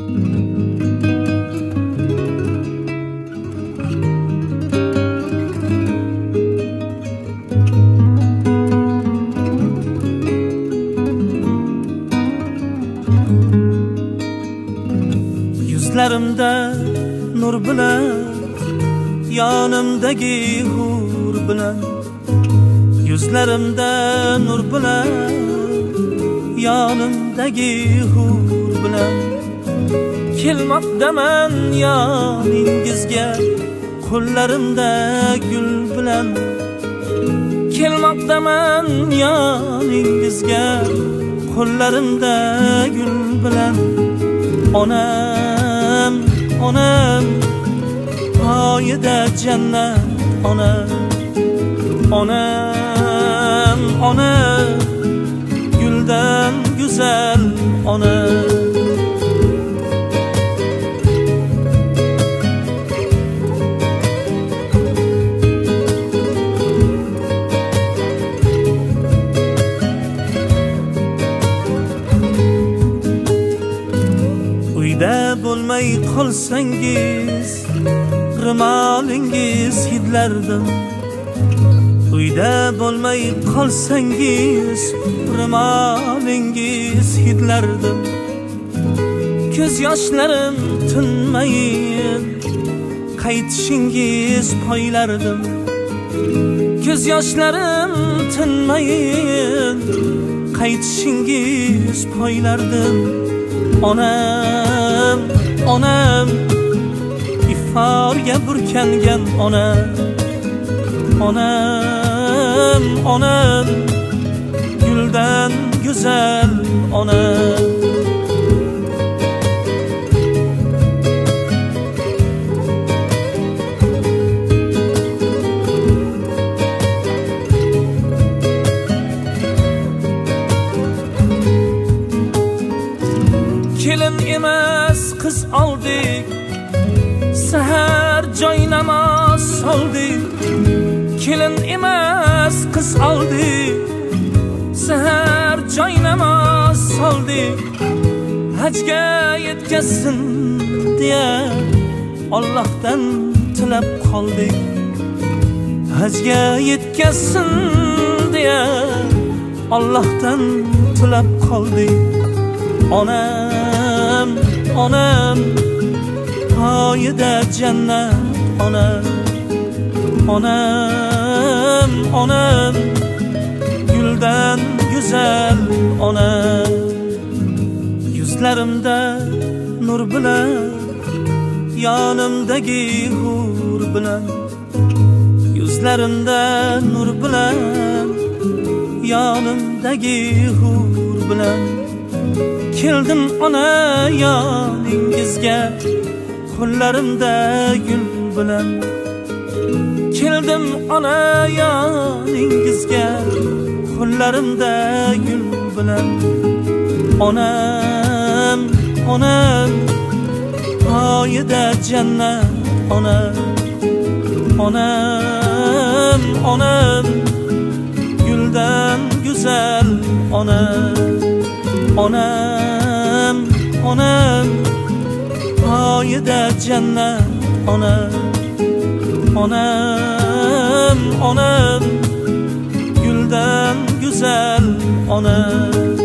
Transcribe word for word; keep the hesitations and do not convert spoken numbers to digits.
Yuzlarimda nur bilan, yonimdagi hur bilan. Yuzlarimda nur bilan, yonimdagi hur bilan. Kelmoqdaman yoningizga, qo'llarimda gul bilan. Kelmoqdaman yoningizga, qo'llarimda gul bilan. Onam, onam, poyida jannat onam. Onam, onam, guldan güzel onam. Uyda bo'lmay qolsangiz, rimolingiz hidlardim. Uyda bo'lmay qolsangiz, rimolingiz hidlardim. Ko'z yoshlarim tinmayin, qaytishingiz poylardim. Ko'z yoshlarim tinmayin, qaytishingiz poylardim. Onam, onam, iforga burkangan onam. Onam, onam, guldan güzel onam. Kelin emas qiz oldik, sahar joy namoz soldik. Kelin emas qiz oldik, sahar joy namoz soldik. Hajga yetkazsin diye Allohdan tilab qoldik. Hajga yetkazsin diye Allohdan tilab qoldik. Onam, onam, poyida jannat onam. Onam, onam, guldan güzel onam. Yuzlarimda nur bilan, yonimdagi hur bilan. Yuzlarimda nur bilan, yonimdagi hur bilan. Keldim ona yoningizga, qo'llarimda gul bilan. Keldim ona yoningizga, qo'llarimda gul bilan. Onam, onam, poyida jannat onam. Onam, onam, guldan güzel onam. Onam, onam, poyida jannat onam. Onam, onam, guldan güzel onam.